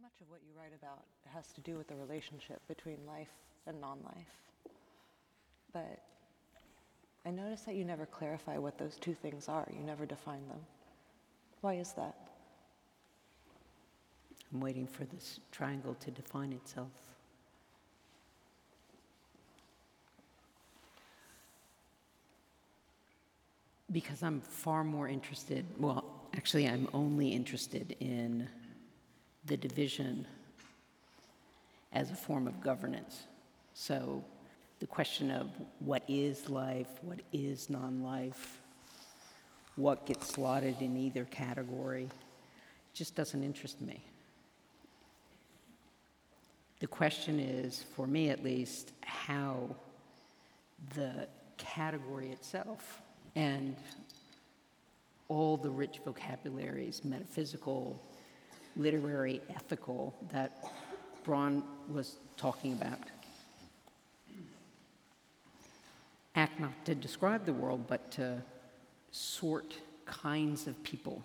much of what you write about has to do with the relationship between life and non-life. But I notice that you never clarify what those two things are. You never define them. Why is that? I'm waiting for this triangle to define itself. Because I'm far more interested, well, actually I'm only interested in the division as a form of governance. So the question of what is life, what is non-life, what gets slotted in either category, just doesn't interest me. The question is, for me at least, how the category itself and all the rich vocabularies, metaphysical, literary, ethical, that Braun was talking about, act not to describe the world, but to sort kinds of people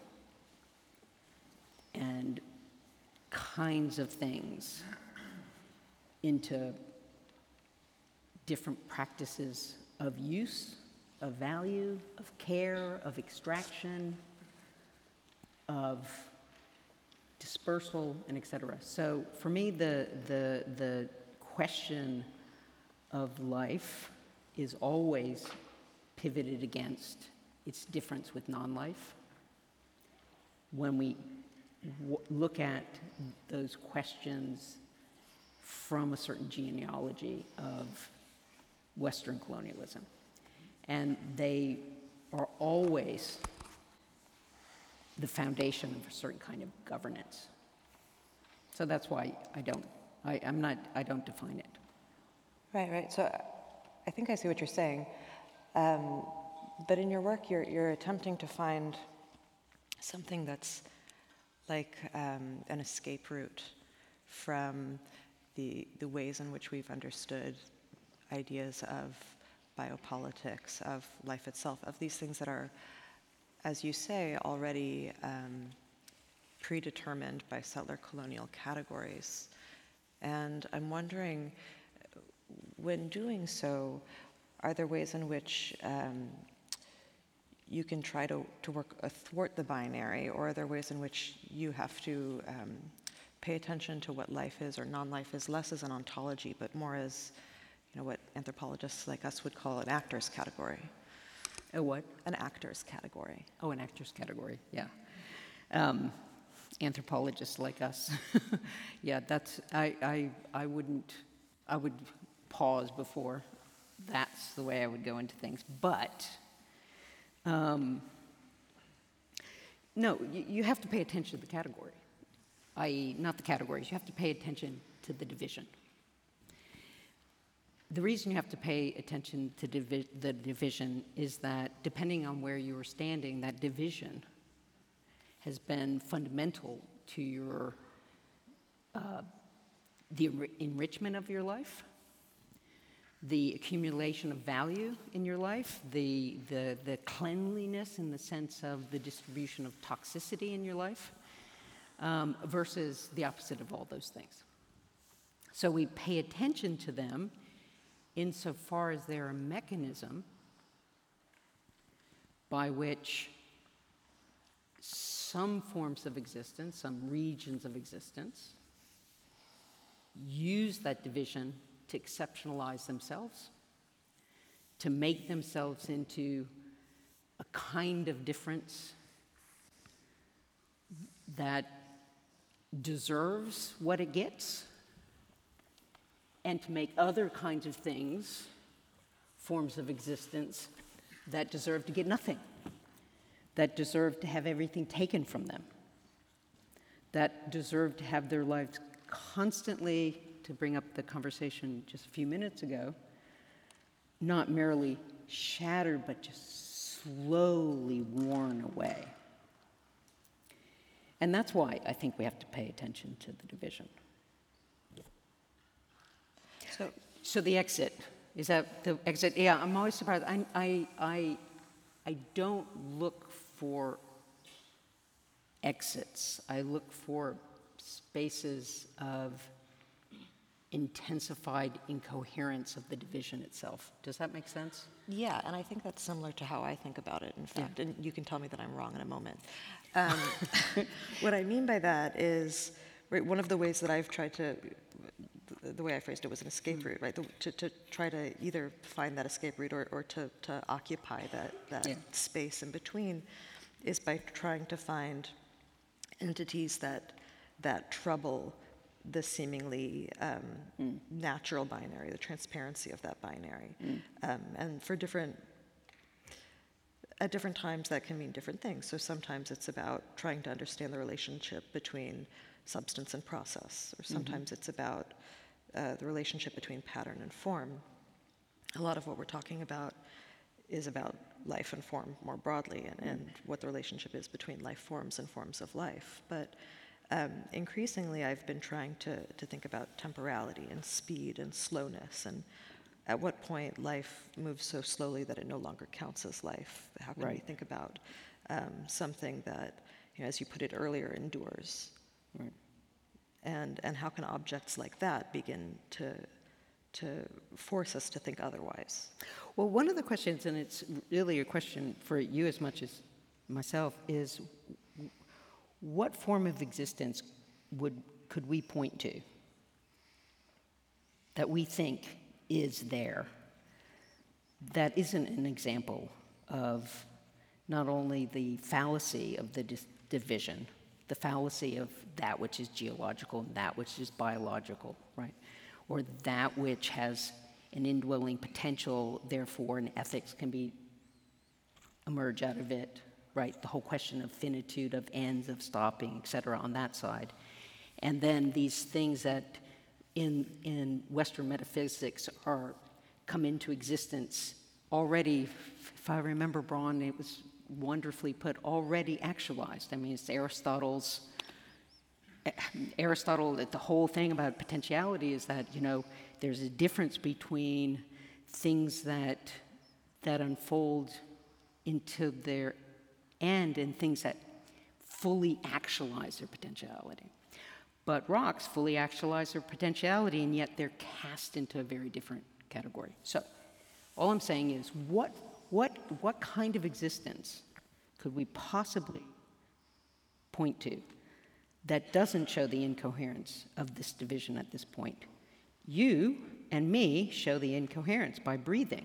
and kinds of things into different practices of use, of value, of care, of extraction, of dispersal, and et cetera. So for me, the question of life is always pivoted against its difference with non-life. When we look at those questions from a certain genealogy of Western colonialism, and they are always the foundation of a certain kind of governance. So that's why I don't define it. Right. So I think I see what you're saying. But in your work, you're attempting to find something that's like an escape route from the ways in which we've understood ideas of biopolitics, of life itself, of these things that are, as you say, already predetermined by settler colonial categories. And I'm wondering, when doing so, are there ways in which you can try to work athwart the binary, or are there ways in which you have to pay attention to what life is or non-life is, less as an ontology, but more as, what anthropologists like us would call an actor's category? A what? An actor's category. Oh, an actor's category, yeah. Anthropologists like us. Yeah, I would pause before that's the way I would go into things. But, no, you have to pay attention to the category, i.e. not the categories, you have to pay attention to the division. The reason you have to pay attention to the division is that depending on where you are standing, that division has been fundamental to your the enrichment of your life, the accumulation of value in your life, the cleanliness in the sense of the distribution of toxicity in your life, versus the opposite of all those things. So we pay attention to them insofar as they're a mechanism by which some forms of existence, some regions of existence, use that division to exceptionalize themselves, to make themselves into a kind of difference that deserves what it gets, and to make other kinds of things, forms of existence, that deserve to get nothing, that deserve to have everything taken from them, that deserve to have their lives constantly, to bring up the conversation just a few minutes ago, not merely shattered, but just slowly worn away. And that's why I think we have to pay attention to the division. So the exit, is that the exit? Yeah, I'm always surprised. I don't look for exits. I look for spaces of intensified incoherence of the division itself. Does that make sense? Yeah, and I think that's similar to how I think about it, in fact, and you can tell me that I'm wrong in a moment. What I mean by that is, right, one of the ways that I've tried to, the way I phrased it was an escape route, right? To try to either find that escape route or to occupy that space in between is by trying to find entities that trouble the seemingly natural binary, the transparency of that binary. And at different times that can mean different things. So sometimes it's about trying to understand the relationship between substance and process, or sometimes it's about the relationship between pattern and form. A lot of what we're talking about is about life and form more broadly, and what the relationship is between life forms and forms of life. But increasingly, I've been trying to think about temporality and speed and slowness, and at what point life moves so slowly that it no longer counts as life. How can we think about something that, as you put it earlier, endures? Right. And how can objects like that begin to force us to think otherwise? Well, one of the questions, and it's really a question for you as much as myself, is what form of existence could we point to that we think is there that isn't an example of not only the fallacy of the division, the fallacy of that which is geological and that which is biological, right? Or that which has an indwelling potential, therefore an ethics can emerge out of it, right? The whole question of finitude, of ends, of stopping, et cetera, on that side. And then these things that in Western metaphysics come into existence already, if I remember, Braun, it was wonderfully put, already actualized. I mean, it's Aristotle, the whole thing about potentiality is that, there's a difference between things that unfold into their end and things that fully actualize their potentiality. But rocks fully actualize their potentiality, and yet they're cast into a very different category. So all I'm saying is, what kind of existence could we possibly point to that doesn't show the incoherence of this division at this point? You and me show the incoherence by breathing.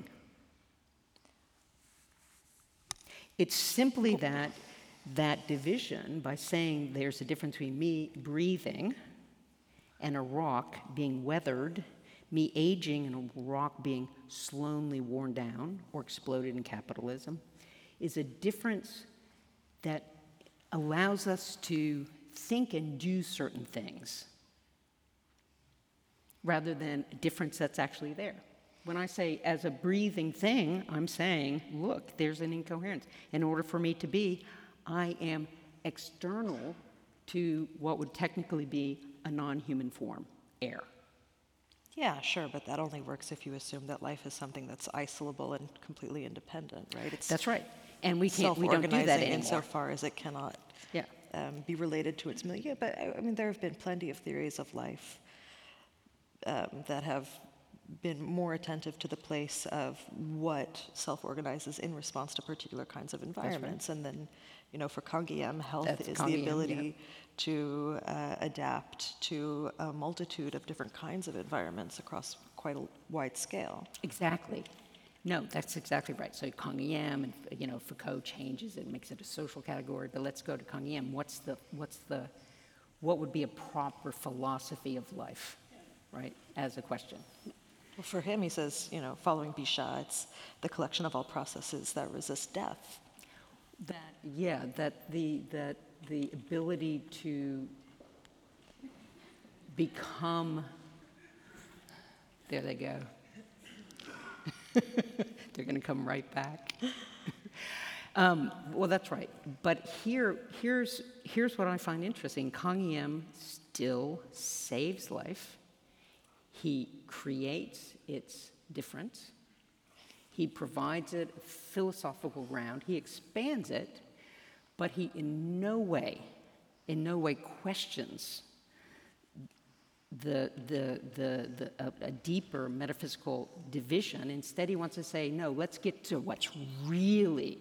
It's simply that division, by saying there's a difference between me breathing and a rock being weathered, me aging and a rock being slowly worn down or exploded in capitalism, is a difference that allows us to think and do certain things rather than a difference that's actually there. When I say as a breathing thing, I'm saying, look, there's an incoherence. In order for me to be, I am external to what would technically be a non-human form, air. Yeah, sure, but that only works if you assume that life is something that's isolable and completely independent, right? That's right. And we don't do that self-organizing anymore. insofar as it cannot be related to its milieu. But I mean, there have been plenty of theories of life that have been more attentive to the place of what self-organizes in response to particular kinds of environments. And then, for Kangyam, health is the ability to adapt to a multitude of different kinds of environments across quite a wide scale. Exactly. No, that's exactly right. So Kangyam and Foucault changes it, makes it a social category. But let's go to Kangyam. What would be a proper philosophy of life, right? As a question. Well, for him, he says, following Bichat, it's the collection of all processes that resist death. That the ability to become, there they go. They're going to come right back. Well, that's right. But here's what I find interesting. Kangyam still saves life. He creates its difference. He provides it a philosophical ground. He expands it, but he in no way questions a deeper metaphysical division. Instead, he wants to say, no, let's get to what's really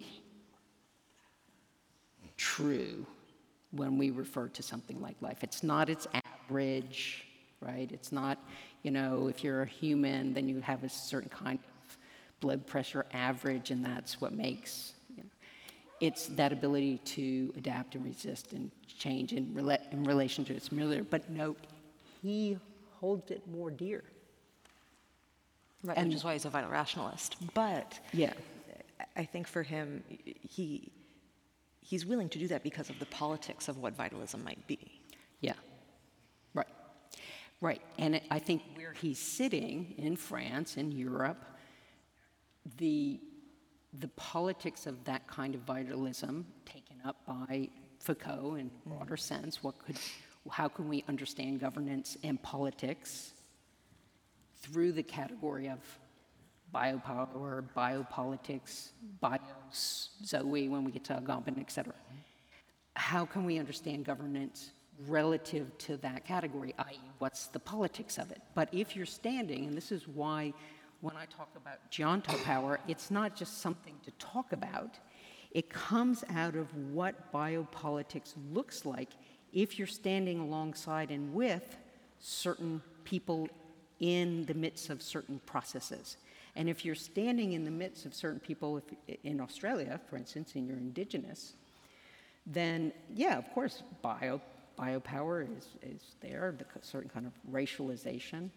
true when we refer to something like life. It's not its average, right? It's not, if you're a human, then you have a certain kind of blood pressure average, and that's what makes, it's that ability to adapt and resist and change in relation to its familiar. But note, he holds it more dear. Right, which is why he's a vital rationalist. But yeah, I think for him, he's willing to do that because of the politics of what vitalism might be. Yeah, right, right. And I think where he's sitting in France, in Europe, the politics of that kind of vitalism taken up by Foucault in a broader sense, how can we understand governance and politics through the category of biopower, biopolitics, Zoe, when we get to Agamben, et cetera. How can we understand governance relative to that category, i.e. what's the politics of it? But if you're standing, and this is why when I talk about geontopower, it's not just something to talk about. It comes out of what biopolitics looks like if you're standing alongside and with certain people in the midst of certain processes. And if you're standing in the midst of certain people, in Australia, for instance, and you're indigenous, then, yeah, of course, biopower is there, the certain kind of racialization.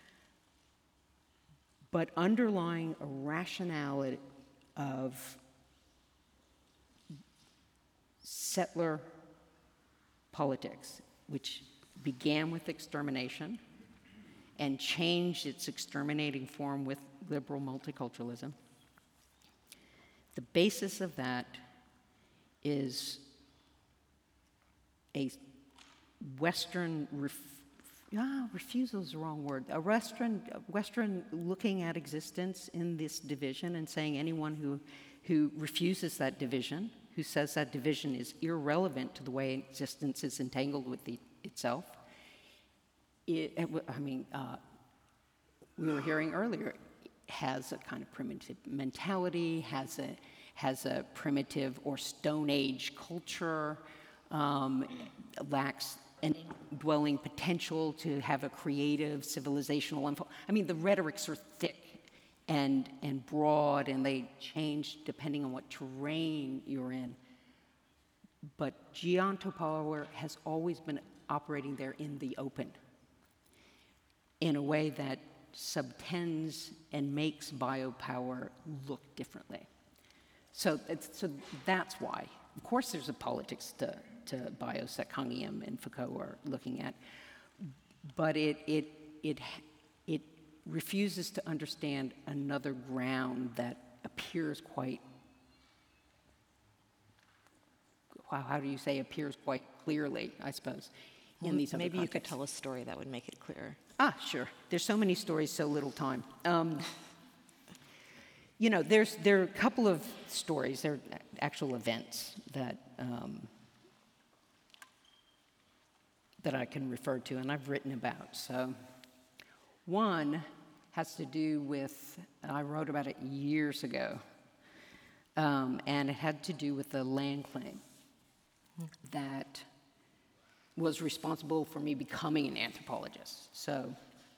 But underlying a rationality of settler politics, which began with extermination and changed its exterminating form with liberal multiculturalism. The basis of that is a Western refusal is the wrong word. A Western looking at existence in this division and saying anyone who refuses that division, who says that division is irrelevant to the way existence is entangled with itself. We were hearing earlier, has a kind of primitive mentality, has a primitive or Stone Age culture, lacks an indwelling potential to have a creative civilizational info. The rhetorics are thick and broad, and they change depending on what terrain you're in. But geontopower has always been operating there in the open in a way that subtends and makes biopower look differently. So that's why. Of course there's a politics to bios that Kangiam and Foucault are looking at, but it refuses to understand another ground that appears quite, how do you say appears quite clearly, I suppose, in these other Maybe contexts. You could tell a story that would make it clearer. Sure. There's so many stories, so little time. There are a couple of stories, there are actual events that I can refer to and I've written about. So one has to do with, I wrote about it years ago, and it had to do with the land claim that was responsible for me becoming an anthropologist. So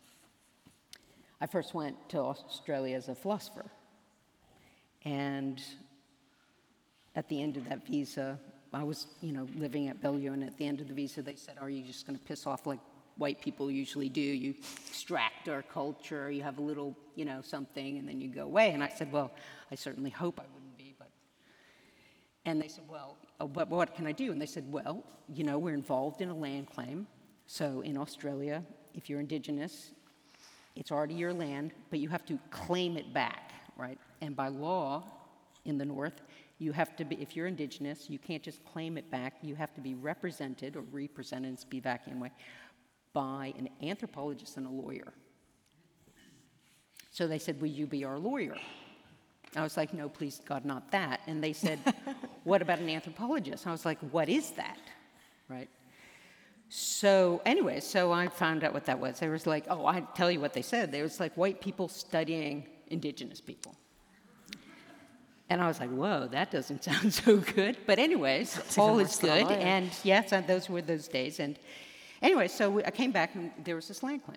I first went to Australia as a philosopher. And at the end of that visa, I was, living at Bellevue, and at the end of the visa, they said, are you just going to piss off like white people usually do? You extract our culture, you have a little, something, and then you go away. And I said, well, I certainly hope I wouldn't be, but... And they said, well, but what can I do? And they said, well, we're involved in a land claim. So in Australia, if you're indigenous, it's already your land, but you have to claim it back, right? And by law, in the North, you have to be, if you're indigenous, you can't just claim it back. You have to be represented or represented, Spivak anyway, by an anthropologist and a lawyer. So they said, will you be our lawyer? I was like, no, please, God, not that. And they said, what about an anthropologist? I was like, what is that, right? So anyway, so I found out what that was. There was like, oh, I tell you what they said. There was like white people studying indigenous people. And I was like, whoa, that doesn't sound so good. But anyways, all is good. And yes, those were those days. And anyway, so I came back and there was this land claim.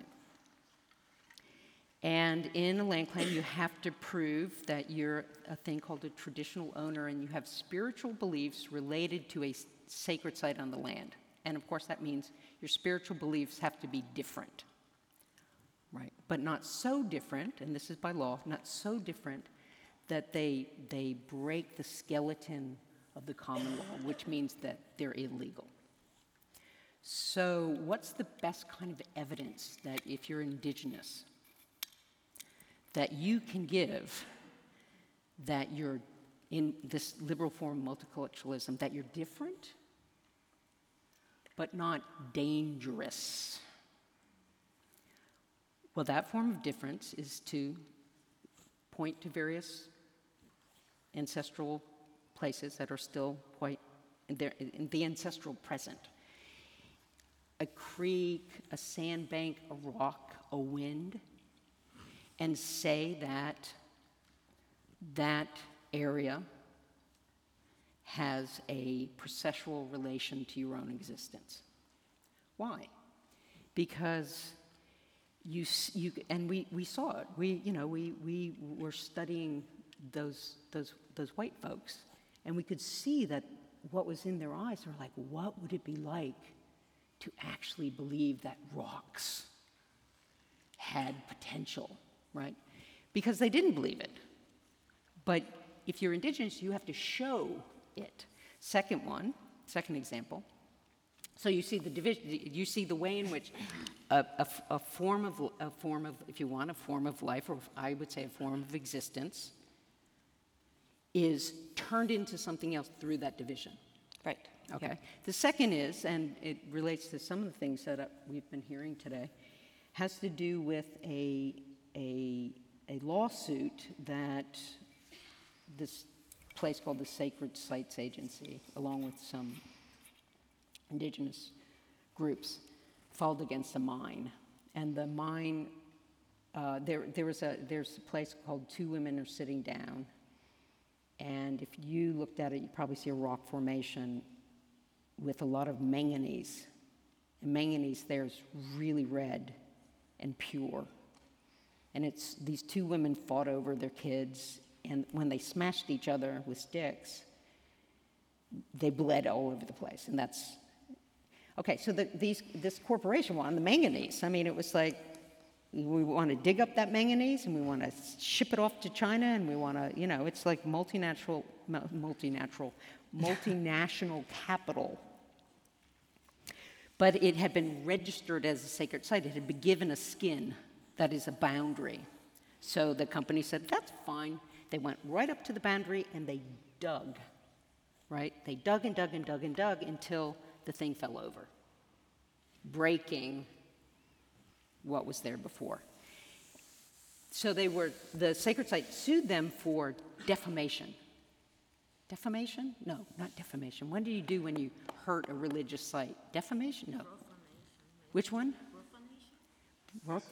And in a land claim, you have to prove that you're a thing called a traditional owner and you have spiritual beliefs related to a sacred site on the land. And of course, that means your spiritual beliefs have to be different, right? But not so different, and this is by law, not so different that they break the skeleton of the common law, which means that they're illegal. So what's the best kind of evidence that if you're indigenous, that you can give that you're in this liberal form of multiculturalism, that you're different, but not dangerous? Well, that form of difference is to point to various ancestral places that are still quite in the ancestral present. A creek, a sandbank, a rock, a wind, and say that that area has a processual relation to your own existence. Why? Because you and we saw it. We were studying those white folks, and we could see that what was in their eyes. They were like, what would it be like to actually believe that rocks had potential, right? Because they didn't believe it. But if you're indigenous, you have to show it. Second example. So you see the division. You see the way in which a form of, if you want, a form of life, or I would say a form of existence, is turned into something else through that division. Right. Okay. Yeah. The second is, and it relates to some of the things that we've been hearing today, has to do with a lawsuit that this place called the Sacred Sites Agency, along with some indigenous groups, filed against a mine. And the mine, there's a place called Two Women Are Sitting Down. And if you looked at it, you'd probably see a rock formation with a lot of manganese. And manganese there is really red and pure. And it's these two women fought over their kids, and when they smashed each other with sticks, they bled all over the place. And that's okay. So this corporation wanted the manganese. I mean, it was like, we want to dig up that manganese and we want to ship it off to China, and we want to, it's like multinational capital. But it had been registered as a sacred site. It had been given a skin that is a boundary. So the company said, that's fine. They went right up to the boundary and they dug, right? They dug and dug and dug and dug until the thing fell over, breaking what was there before. So the sacred site sued them for defamation. Defamation? No, not defamation. What do you do when you hurt a religious site? Defamation? No. Profanation. Which one? Profanation.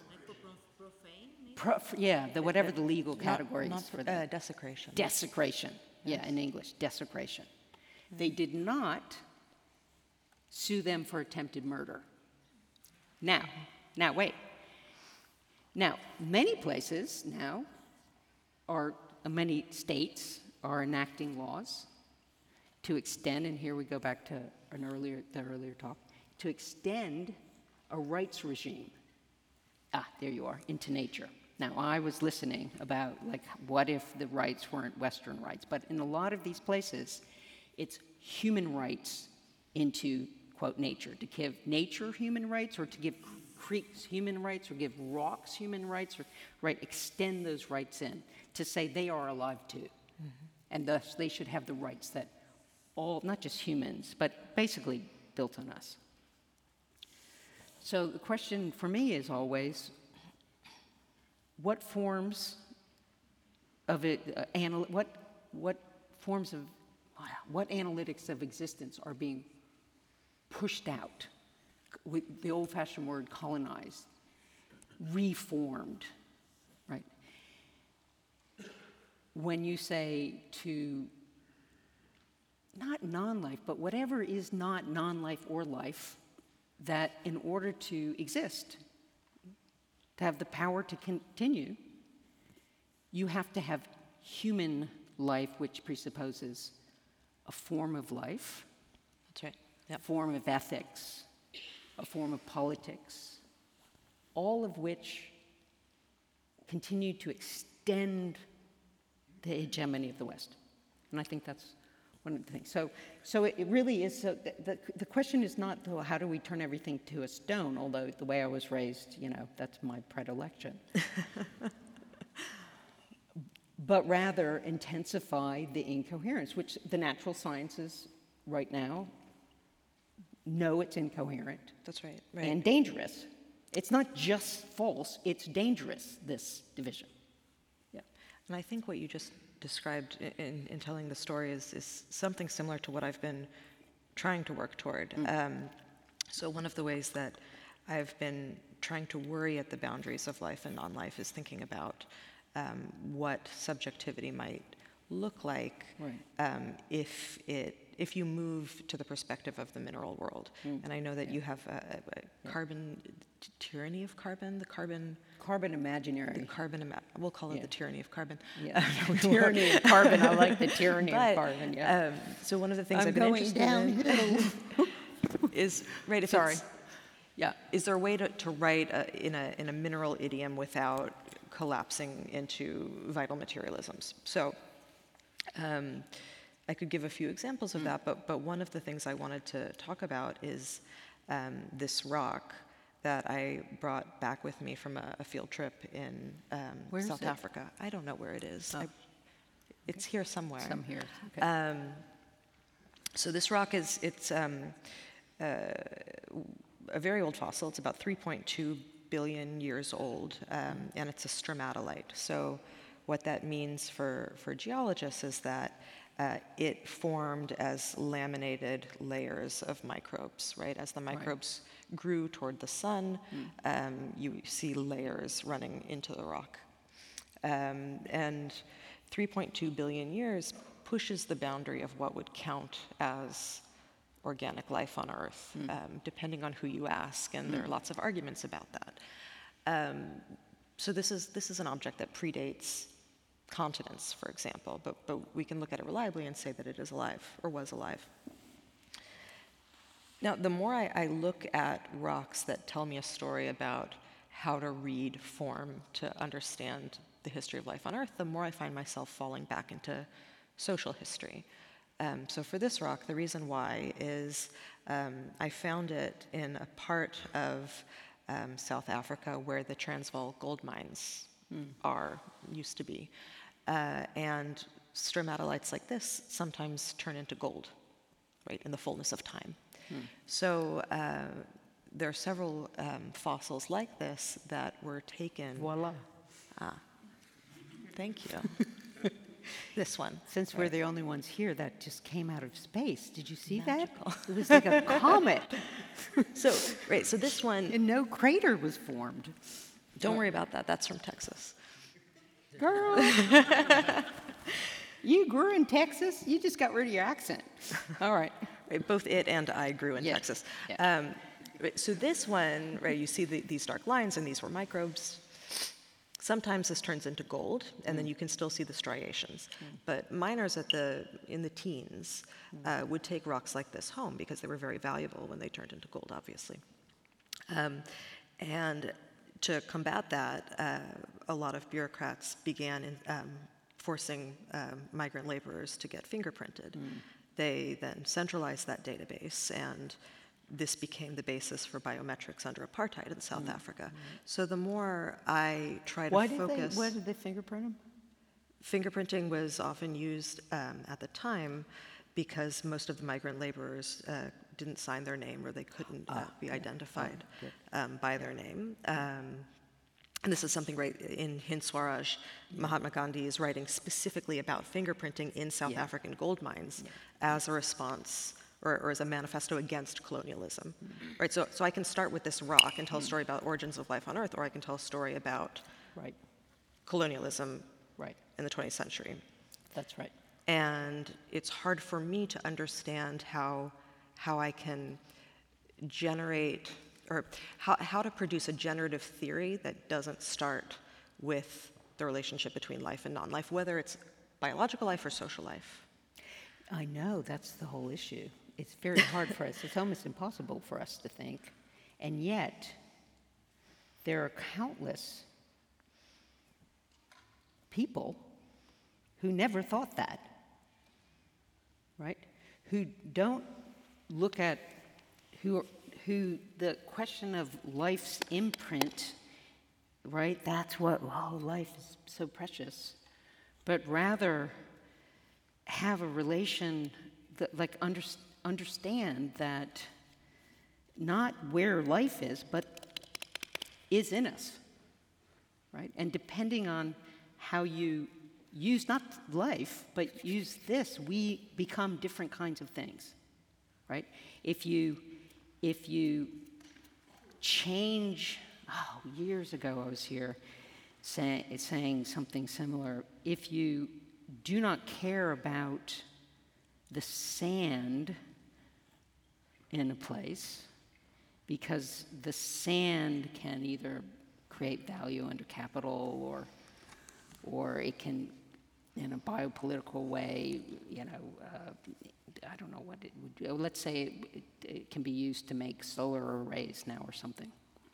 Profane? Whatever the legal category is for that. Desecration. Desecration. Yes. Yeah, in English, desecration. Mm. They did not sue them for attempted murder. Now, wait. Now, many places now, many states are enacting laws to extend, and here we go back to the earlier talk, to extend a rights regime. There you are, into nature. Now, I was listening about, what if the rights weren't Western rights? But in a lot of these places, it's human rights into, quote, nature. To give nature human rights, or to give creeks human rights, or give rocks human rights, or extend those rights in, to say they are alive too. Mm-hmm. And thus they should have the rights that all, not just humans, but basically built on us. So the question for me is always, what forms of it, what analytics of existence are being pushed out the old-fashioned word colonized, reformed, right? When you say to not non-life, but whatever is not non-life or life, that in order to exist, to have the power to continue, you have to have human life, which presupposes a form of life, That's right. a form of ethics, a form of politics, all of which continue to extend the hegemony of the West. And I think that's one of the things. So it really is, so the question is not, though, how do we turn everything to a stone, although the way I was raised, that's my predilection. But rather intensify the incoherence, which the natural sciences right now know it's incoherent. That's right. Right. And dangerous. It's not just false, it's dangerous, this division. Yeah. And I think what you just described in telling the story is something similar to what I've been trying to work toward. So one of the ways that I've been trying to worry at the boundaries of life and non-life is thinking about what subjectivity might look like if you move to the perspective of the mineral world. And I know that you have a carbon tyranny of carbon, the carbon imaginary. We'll call it the tyranny of carbon. Yeah. Tyranny of carbon. I like the tyranny But, of carbon. Yeah. So one of the things I'm I've been going interested downhill. in is right. If Sorry. it's- Yeah. Is there a way to write in a mineral idiom without collapsing into vital materialisms? So I could give a few examples of that, but one of the things I wanted to talk about is this rock that I brought back with me from a field trip in Where is South it? Africa. I don't know where it is. Oh. It's here somewhere. Some here. Okay. So this rock it's a very old fossil. It's about 3.2 billion years old, and it's a stromatolite. So what that means for geologists is that it formed as laminated layers of microbes, right? As the microbes grew toward the sun, you see layers running into the rock. And 3.2 billion years pushes the boundary of what would count as organic life on Earth, depending on who you ask, and there are lots of arguments about that. So this is an object that predates continents, for example, but we can look at it reliably and say that it is alive, or was alive. Now, the more I look at rocks that tell me a story about how to read form to understand the history of life on Earth, the more I find myself falling back into social history. So for this rock, the reason why is I found it in a part of South Africa where the Transvaal gold mines used to be. And stromatolites like this sometimes turn into gold, right, in the fullness of time. So there are several fossils like this that were taken. Voila. Thank you. This one. Since we're the only ones here, that just came out of space. Did you see that? It was like a comet. So this one, And no crater was formed. don't worry about that. That's from Texas. Girl. You grew in Texas? You just got rid of your accent. All right. Right, both it and I grew in Yeah. Texas. Yeah. So this one, right, you see these dark lines, and these were microbes. Sometimes this turns into gold, and then you can still see the striations. But miners in the teens would take rocks like this home because they were very valuable when they turned into gold, obviously. And to combat that, a lot of bureaucrats began forcing migrant laborers to get fingerprinted. They then centralized that database, and this became the basis for biometrics under apartheid in South Africa. So the more I try to focus... Why did they fingerprint them? Fingerprinting was often used at the time because most of the migrant laborers didn't sign their name, or they couldn't be identified by their name. And this is something right in Hind Swaraj, Mahatma Gandhi is writing specifically about fingerprinting in South African gold mines as a response or as a manifesto against colonialism, right? So I can start with this rock and tell a story about origins of life on Earth, or I can tell a story about Right, colonialism right. in the 20th century. That's right. And it's hard for me to understand how I can generate, or how to produce a generative theory that doesn't start with the relationship between life and non-life, whether it's biological life or social life. I know, that's the whole issue. It's very hard for us. It's almost impossible for us to think. And yet, there are countless people who never thought that, right? Who don't look at, who the question of life's imprint, right? That's what, oh, life is so precious. But rather have a relation that, like, understand that not where life is, but is in us, right? And depending on how you use not life, but use this, we become different kinds of things, right? If you change, years ago I was here saying something similar. If you do not care about the sand in a place, because the sand can either create value under capital, or it can, in a biopolitical way, I don't know what it would do. Let's say it can be used to make solar arrays now or something.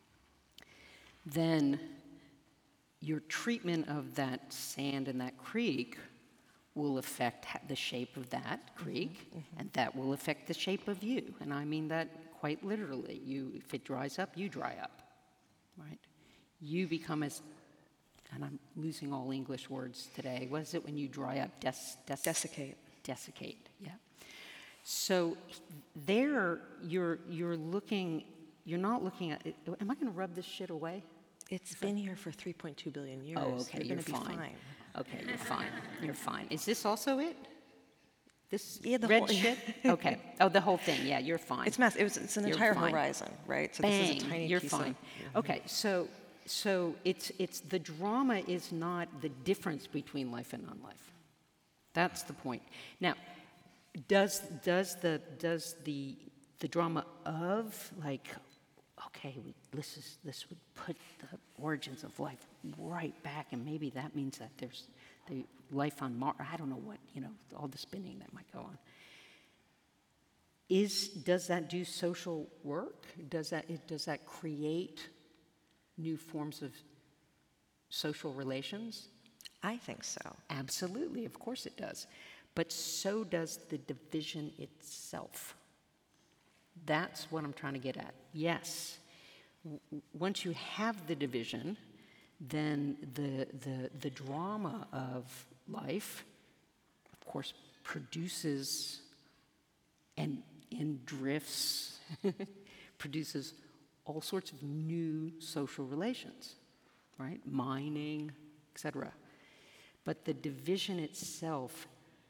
Then your treatment of that sand in that creek will affect the shape of that creek, and that will affect the shape of you. And I mean that quite literally. If it dries up, you dry up, right? You become as, and I'm losing all English words today. What is it when you dry up? Desiccate. Desiccate, yeah. So there, you're not looking at, am I going to rub this shit away? It's been here for 3.2 billion years. Oh, okay, You're you're gonna be fine. Okay, you're fine. You're fine. Is this also it? This Yeah, the red whole- shit? Okay. Oh, the whole thing. Yeah, you're fine. It's massive. It's an You're entire fine. horizon, right? So Bang, this is a tiny you're piece fine. Okay, so it's the drama is not the difference between life and non-life. That's the point. Now, does the drama of, like, okay, this would put the origins of life right back, and maybe that means that there's the life on Mars. I don't know what, all the spinning that might go on. Does that do social work? Does that create new forms of social relations? I think so. Absolutely, of course it does. But so does the division itself. That's what I'm trying to get at. Yes, once you have the division, then the drama of life, of course, produces and drifts, produces all sorts of new social relations, right? Mining, etc. But the division itself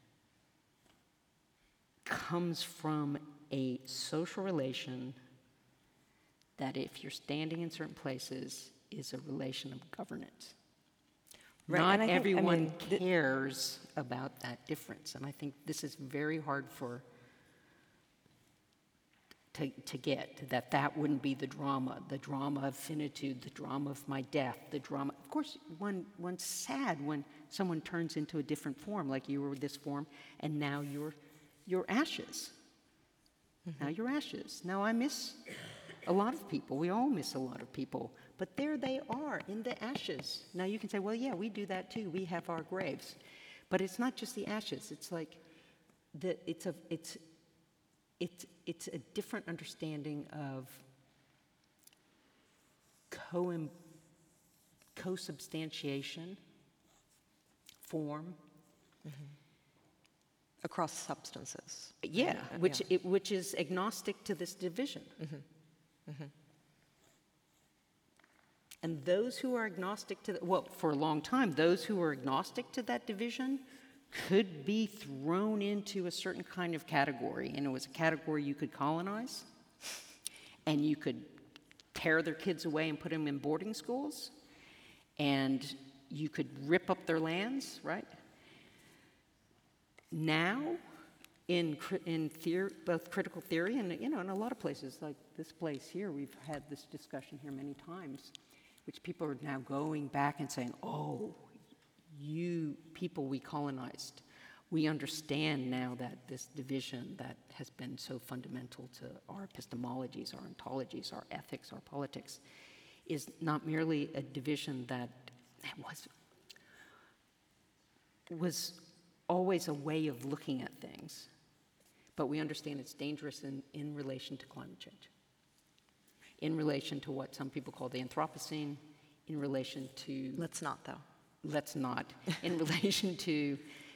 comes from a social relation that, if you're standing in certain places, is a relation of governance. Right, Not and I think, everyone cares about that difference, and I think this is very hard to get, that wouldn't be the drama of finitude, the drama of my death, the drama. Of course, one's sad when someone turns into a different form, like you were this form, and now you're ashes. Mm-hmm. Now you're ashes. Now I miss a lot of people. We all miss a lot of people. But there they are in the ashes. Now you can say, well, yeah, we do that too. We have our graves. But it's not just the ashes. It's like it's a different understanding of co-substantiation, form. Mm-hmm. Across substances. Yeah, which is agnostic to this division. Mm-hmm. Mm-hmm. And those who are agnostic to, for a long time, those who were agnostic to that division could be thrown into a certain kind of category, and it was a category you could colonize, and you could tear their kids away and put them in boarding schools, and you could rip up their lands, right? Now, in both critical theory and, in a lot of places, like this place here, we've had this discussion here many times, which people are now going back and saying, oh, you people we colonized, we understand now that this division that has been so fundamental to our epistemologies, our ontologies, our ethics, our politics, is not merely a division that was always a way of looking at things, but we understand it's dangerous in relation to climate change, in relation to what some people call the Anthropocene, in relation to... Let's not, though. Let's not. In relation to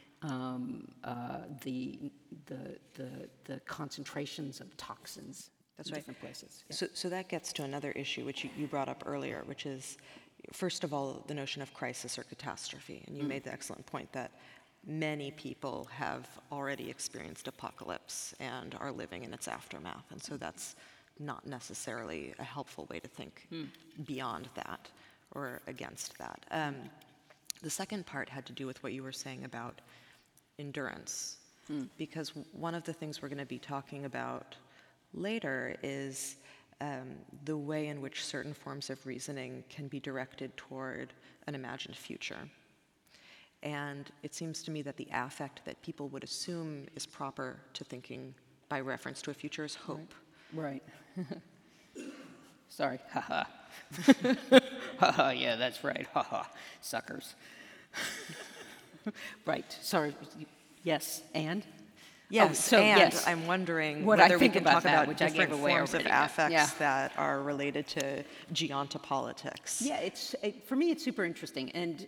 the concentrations of toxins That's in right. different places. Yeah. So that gets to another issue, which you brought up earlier, which is, first of all, the notion of crisis or catastrophe. And you made the excellent point that many people have already experienced apocalypse and are living in its aftermath. And so that's not necessarily a helpful way to think beyond that or against that. The second part had to do with what you were saying about endurance, because one of the things we're going to be talking about later is the way in which certain forms of reasoning can be directed toward an imagined future. And it seems to me that the affect that people would assume is proper to thinking by reference to a future is hope. Right. Sorry. Haha. Haha, yeah, that's right. Haha. Suckers. Right. Sorry. Yes, and? Yes, I'm wondering what whether I we think can about talk that, about which I gave different away forms of already. affects Yeah. that are related to geontopolitics. Yeah, for me, it's super interesting. And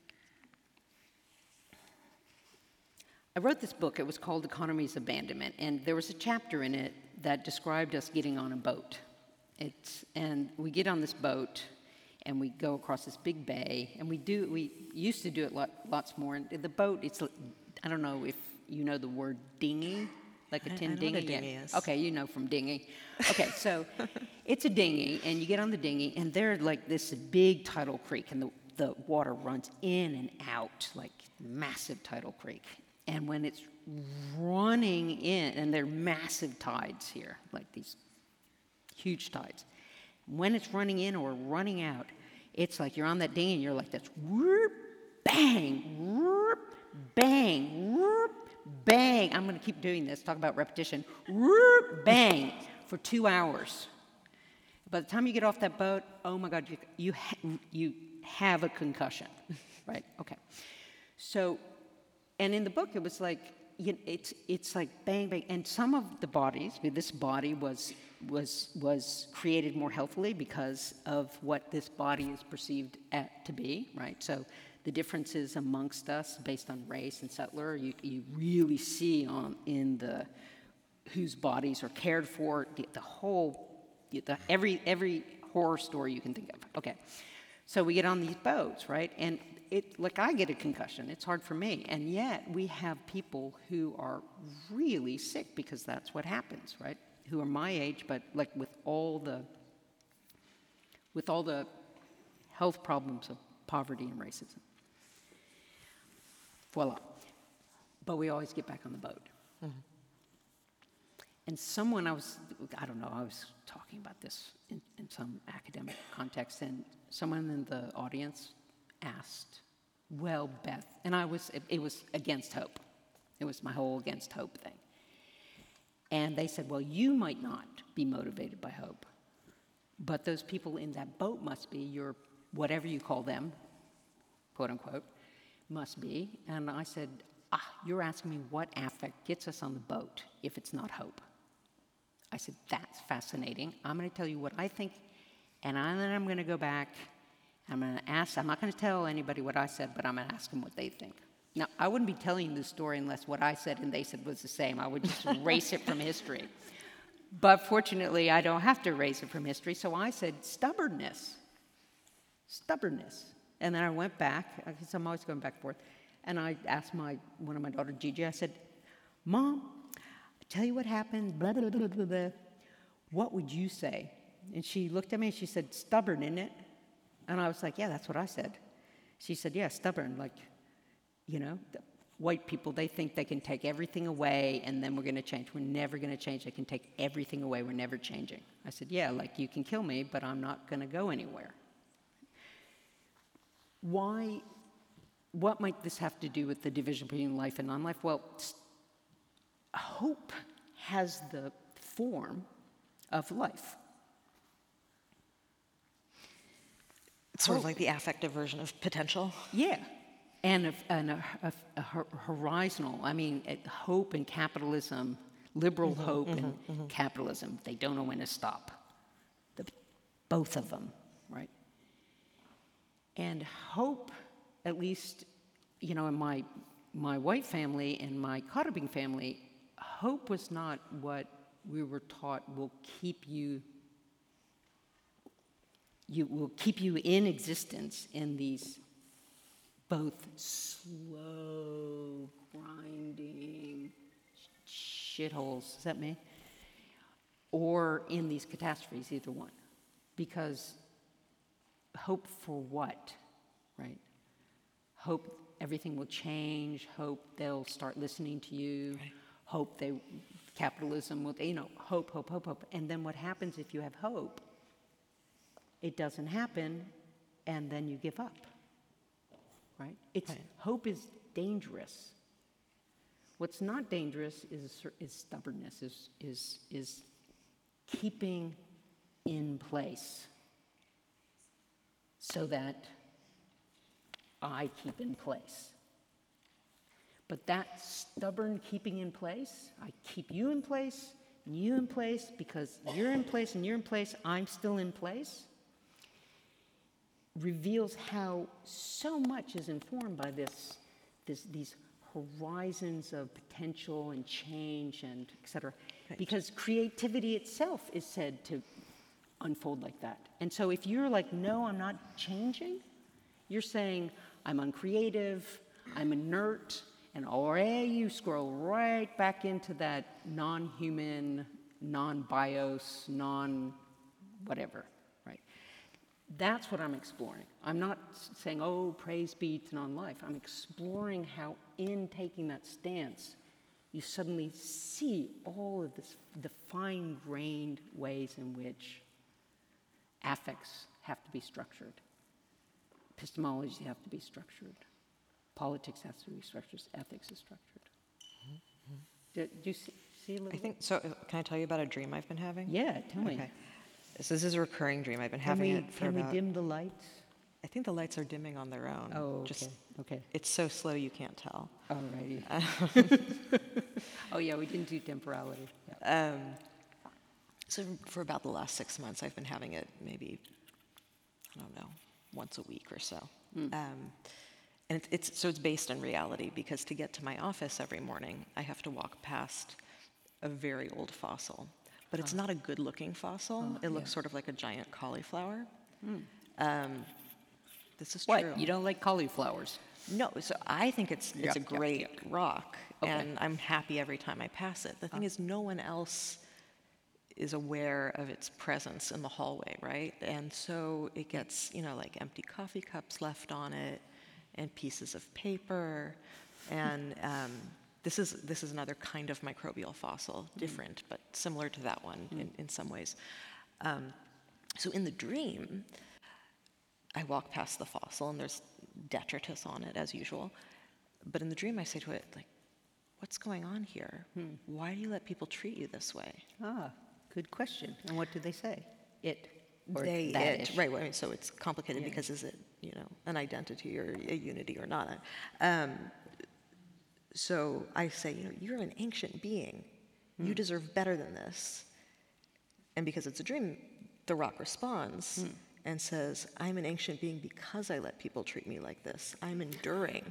I wrote this book. It was called Economy's Abandonment. And there was a chapter in it that described us getting on a boat. And we get on this boat, and we go across this big bay. And we used to do it lots more. And the boat, I don't know if you know the word dinghy, like a tin I know dinghy. what a dinghy is. Okay, you know from dinghy. Okay, so it's a dinghy, and you get on the dinghy, and they're like this big tidal creek, and the water runs in and out, like massive tidal creek. And when it's running in, and there are massive tides here, like these huge tides. When it's running in or running out, it's like you're on that dinghy, and you're like this, whoop, bang, whoop, bang, whoop, bang. I'm going to keep doing this, talk about repetition. Whoop, bang, for 2 hours. By the time you get off that boat, oh my God, you have a concussion, right? Okay. So, and in the book, it was like, it's like bang, bang. And some of the bodies, this body was created more healthily because of what this body is perceived to be, right? So the differences amongst us based on race and settler, you really see in the whose bodies are cared for, every horror story you can think of. Okay, so we get on these boats, right? And I get a concussion. It's hard for me, and yet we have people who are really sick because that's what happens, right? Who are my age, but like with all the health problems of poverty and racism. Voila. But we always get back on the boat. Mm-hmm. And I was talking about this in some academic context, and someone in the audience asked, well, Beth, and it was against hope. It was my whole against hope thing. And they said, well, you might not be motivated by hope, but those people in that boat must be, your whatever you call them, quote unquote, must be. And I said, you're asking me what affect gets us on the boat if it's not hope. I said, that's fascinating. I'm going to tell you what I think, and then I'm going to go back. I'm going to ask, I'm not going to tell anybody what I said, but I'm going to ask them what they think. Now, I wouldn't be telling you this story unless what I said and they said was the same. I would just erase it from history. But fortunately, I don't have to erase it from history, so I said stubbornness. Stubbornness. And then I went back, because I'm always going back and forth, And I asked one of my daughters, Gigi, I said, Mom, tell you what happened, blah, blah, blah, blah, blah. What would you say? And she looked at me and she said, stubborn, isn't it? And I was like, yeah, that's what I said. She said, yeah, stubborn. Like, you know, the white people, they think they can take everything away and then we're going to change. We're never going to change. They can take everything away. We're never changing. I said, yeah, like you can kill me, but I'm not going to go anywhere. Why? What might this have to do with the division between life and non-life? Well, hope has the form of life. It's sort of like the affective version of potential. Yeah, and a horizontal. I mean, hope and capitalism, liberal hope and capitalism, they don't know when to stop. Both of them, right? And hope, at least, you know, in my white family and my Karabing family, hope was not what we were taught will keep you in existence in these both slow, grinding shitholes, is that me? Or in these catastrophes, either one. Because hope for what, right? Hope everything will change, hope they'll start listening to you, right. Hope capitalism will, you know, hope. And then what happens if you have hope? It doesn't happen, and then you give up, right? Right. Hope is dangerous. What's not dangerous is stubbornness, is keeping in place so that I keep in place. But that stubborn keeping in place, I keep you in place, and you in place, because you're in place and you're in place, I'm still in place, reveals how so much is informed by these horizons of potential and change and et cetera. Right. Because creativity itself is said to unfold like that. And so if you're like, no, I'm not changing, you're saying, I'm uncreative, I'm inert, and already you scroll right back into that non-human, non-bios, non-whatever, right? That's what I'm exploring. I'm not saying, oh, praise be to non-life. I'm exploring how in taking that stance, you suddenly see all of the fine-grained ways in which affects have to be structured. Epistemology have to be structured. Politics has to be structured. Ethics is structured. Do you see a little? I think so. Can I tell you about a dream I've been having? Yeah, tell me. Okay. So this is a recurring dream. I've been having it for Can about... we dim the lights? I think the lights are dimming on their own. Oh, okay. Okay. It's so slow you can't tell. All righty. Oh, yeah, we didn't do temporality. Yeah. So for about the last 6 months, I've been having it maybe, I don't know, once a week or so. And it's based in reality, because to get to my office every morning, I have to walk past a very old fossil. But it's not a good-looking fossil. It looks sort of like a giant cauliflower. This is true. What? You don't like cauliflowers? No, so I think it's a great rock, Okay. and I'm happy every time I pass it. The thing is, no one else is aware of its presence in the hallway, right? And so it gets, you know, like empty coffee cups left on it, and pieces of paper, and this is another kind of microbial fossil, different, but similar to that one in some ways. So in the dream, I walk past the fossil, and there's detritus on it, as usual. But in the dream, I say to it, like, what's going on here? Why do you let people treat you this way? Ah, good question. And what do they say? It. Or They, that-ish. it, right, well, I mean, so it's complicated Yeah. because is it, you know, an identity or a unity or not? So I say, you know, you're an ancient being. You deserve better than this. And because it's a dream, the rock responds and says, I'm an ancient being because I let people treat me like this. I'm enduring.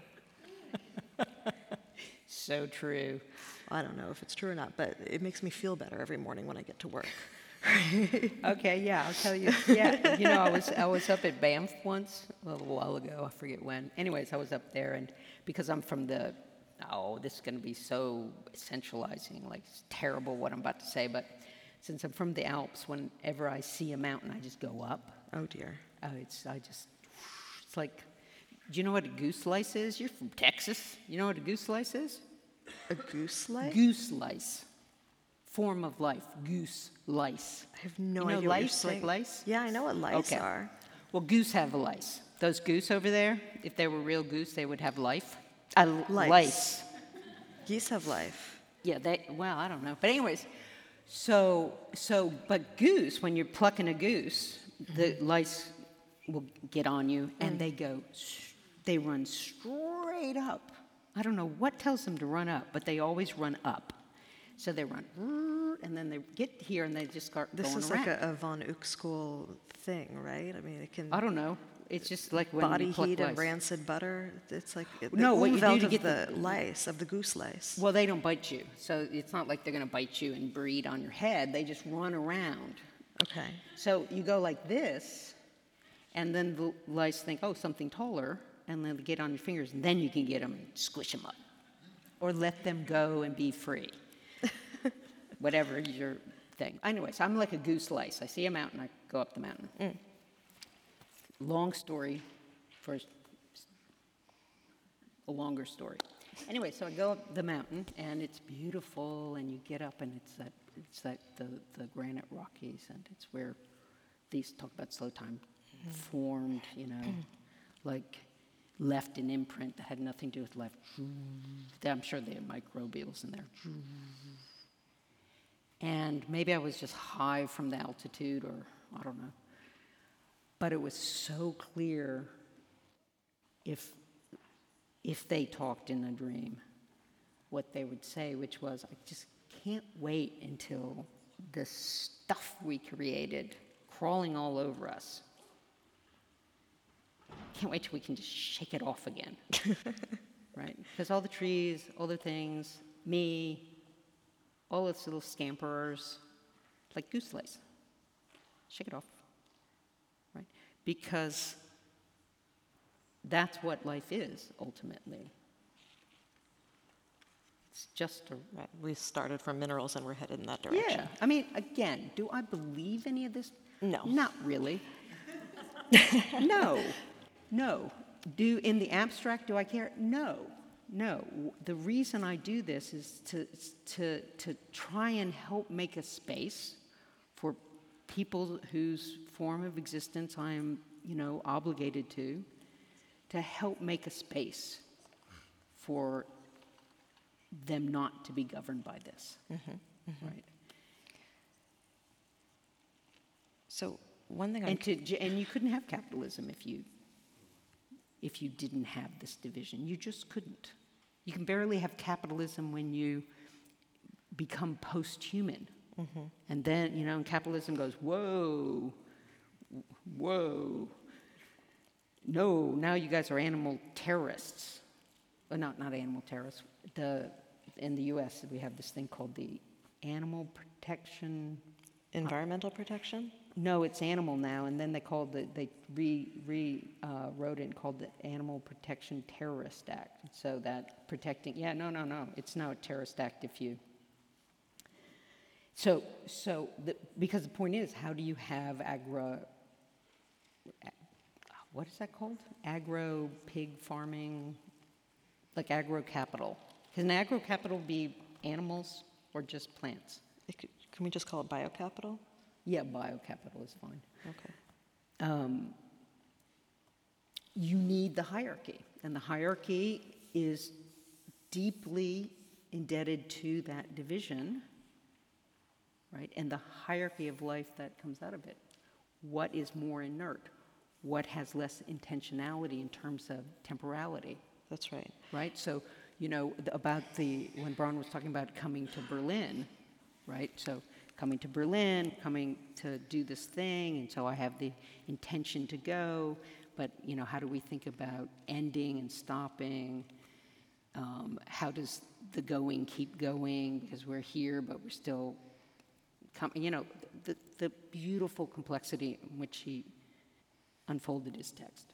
So true. I don't know if it's true or not, but it makes me feel better every morning when I get to work. Okay, yeah, I'll tell you. Yeah, you know, I was up at Banff once a little while ago. I forget when. Anyways, I was up there, and because I'm from the, oh, this is going to be so essentializing, like it's terrible what I'm about to say, but since I'm from the Alps, whenever I see a mountain, I just go up. Oh dear. Oh, it's like, do you know what a goose lice is? You're from Texas. You know what a goose lice is? A goose lice? Goose lice. Form of life, goose lice. I have no You know idea what you're lice, like saying. lice? Yeah, I know what lice Okay. are. Well, goose have a lice. Those goose over there, if they were real goose, they would have life. Lice. Lice. Geese have life. Yeah, well, I don't know. But anyways, but goose, when you're plucking a goose, the lice will get on you, and they run straight up. I don't know what tells them to run up, but they always run up. So they run, and then they get here, and they just start This going is around. like a von Uck school thing, right? I mean, it can I don't know. It's just like when body you pluck heat lice. and rancid butter. It's like the No, what you do umvelt to of get the the- lice, of the goose lice. Well, they don't bite you, so it's not like they're going to bite you and breed on your head. They just run around. Okay. So you go like this, and then the lice think, oh, something taller, and then they get on your fingers, and then you can get them and squish them up. Or let them go and be free. Whatever is your thing. Anyways, I'm like a goose lice. I see a mountain, I go up the mountain. Long story for a longer story. Anyway, so I go up the mountain, and it's beautiful, and you get up, and it's the granite Rockies, and it's where these talk about slow time formed, you know, like left an imprint that had nothing to do with life. I'm sure they have microbials in there. And maybe I was just high from the altitude, or I don't know. But it was so clear if they talked in a dream, what they would say, which was, I just can't wait until the stuff we created crawling all over us. Can't wait till we can just shake it off again. Right? Because all the trees, all the things, me, all those little scamperers, like goose lice. Shake it off. Right? Because that's what life is, ultimately. It's just a... Right. We started from minerals and we're headed in that direction. Yeah. I mean, again, do I believe any of this? No. Not really. No. No. In the abstract, do I care? No. No. The reason I do this is to try and help make a space for people whose form of existence I am, obligated to help make a space for them not to be governed by this. Right? So one thing And you couldn't have capitalism if you didn't have this division. You just couldn't. You can barely have capitalism when you become post-human. And then, and capitalism goes, whoa, no, now you guys are animal terrorists. Well, not animal terrorists. In the U.S., we have this thing called the Animal Protection... environmental protection? No, it's animal now, and then they rewrote it and called the Animal Protection Terrorist Act. So that protecting, no, it's now a terrorist act if you. Because the point is, how do you have what is that called? Agro pig farming, like agro capital. Can agro capital be animals or just plants? Can we just call it biocapital? Yeah, biocapital is fine. Okay. You need the hierarchy, and the hierarchy is deeply indebted to that division, right? And the hierarchy of life that comes out of it. What is more inert? What has less intentionality in terms of temporality? That's right. Right? So, when Braun was talking about coming to Berlin, right? So coming to Berlin, coming to do this thing, and so I have the intention to go, but, how do we think about ending and stopping? How does the going keep going? Because we're here, but we're still coming, the beautiful complexity in which he unfolded his text.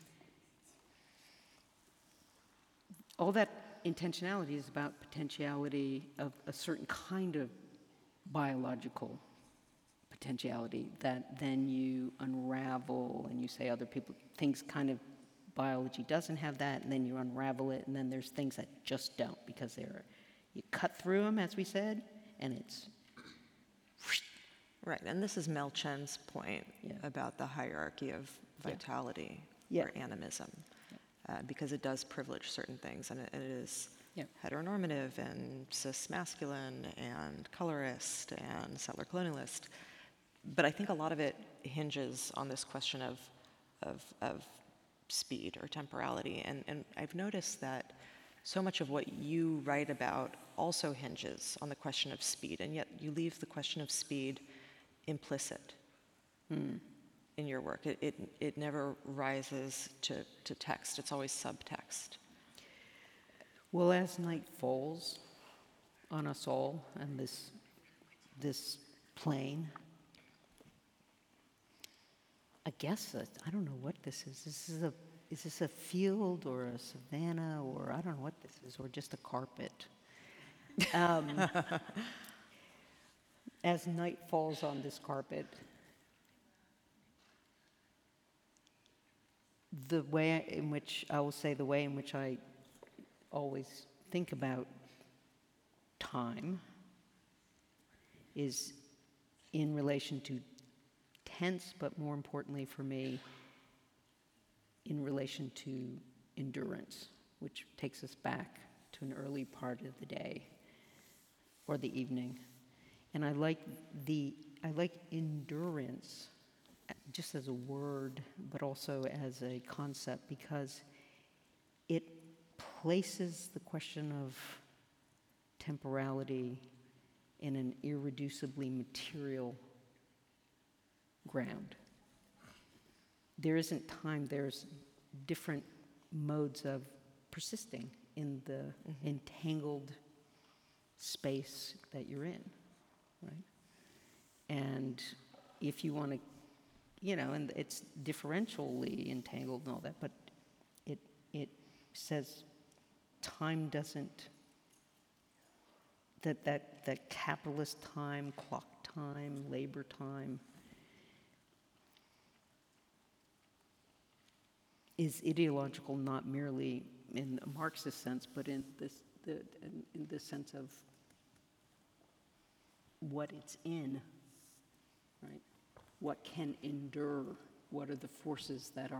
All that intentionality is about potentiality of a certain kind of biological potentiality that then you unravel and you say other people, things kind of, biology doesn't have that, and then you unravel it, and then there's things that just don't because you cut through them, as we said, and it's... Right, and this is Mel Chen's point Yeah. about the hierarchy of vitality Yeah. or animism, because it does privilege certain things, and it is Yeah. heteronormative and cis-masculine and colorist and settler colonialist. But I think a lot of it hinges on this question of speed or temporality, and I've noticed that so much of what you write about also hinges on the question of speed, and yet you leave the question of speed implicit in your work. It never rises to text. It's always subtext. Well, as night falls on us all and this plane, I guess I don't know what this is. Is this a field or a savanna, or I don't know what this is, or just a carpet? As night falls on this carpet, the way in which I always think about time is in relation to tense, but more importantly for me, in relation to endurance, which takes us back to an early part of the day or the evening. And I like endurance just as a word, but also as a concept, because it places the question of temporality in an irreducibly material ground. There isn't time, there's different modes of persisting in the entangled space that you're in, right? And if you want to, and it's differentially entangled and all that, but it says time doesn't, that capitalist time, clock time, labor time, is ideological not merely in a Marxist sense, but in the sense of what it's in, right? What can endure? What are the forces that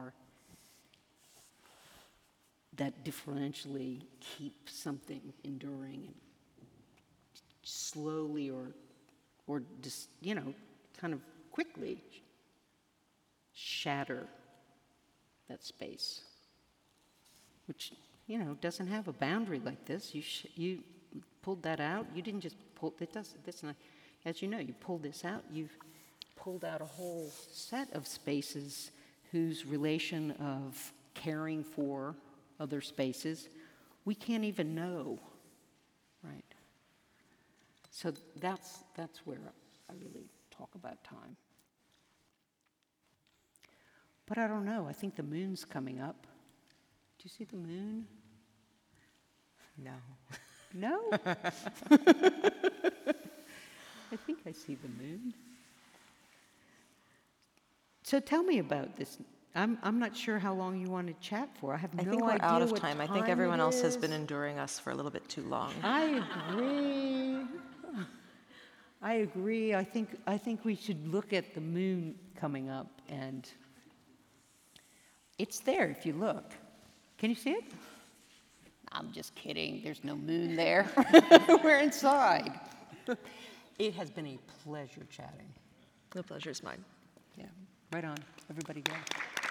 differentially keep something enduring and slowly or just, kind of quickly shatter that space, which, doesn't have a boundary like this. You pulled that out. You didn't just pull, that's not, as you know, you pulled this out, you've pulled out a whole set of spaces whose relation of caring for other spaces we can't even know, right? So that's where I really talk about time. But I don't know, I think the moon's coming up. Do you see the moon? No. No? I think I see the moon. So tell me about this. I'm not sure how long you want to chat for. I have no idea. I think we're out of what time. I think everyone it else has is. been enduring us for a little bit too long. I agree. I think we should look at the moon coming up, and it's there if you look. Can you see it? I'm just kidding. There's no moon there. We're inside. It has been a pleasure chatting. The pleasure's mine. Yeah. Right on. Everybody go.